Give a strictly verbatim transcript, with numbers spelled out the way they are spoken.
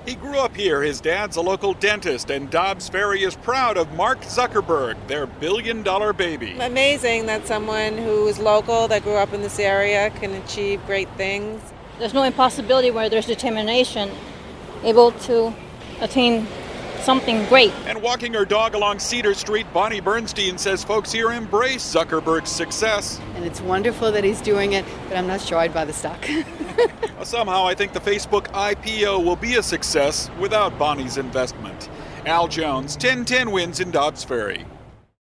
He grew up here. His dad's a local dentist, and Dobbs Ferry is proud of Mark Zuckerberg, their billion-dollar baby. Amazing that someone who is local, that grew up in this area, can achieve great things. There's no impossibility where there's determination, able to attain something great. And walking her dog along Cedar Street, Bonnie Bernstein says folks here embrace Zuckerberg's success. And it's wonderful that he's doing it, but I'm not sure I'd buy the stock. Somehow I think the Facebook I P O will be a success without Bonnie's investment. Al Jones, ten ten wins in Dobbs Ferry.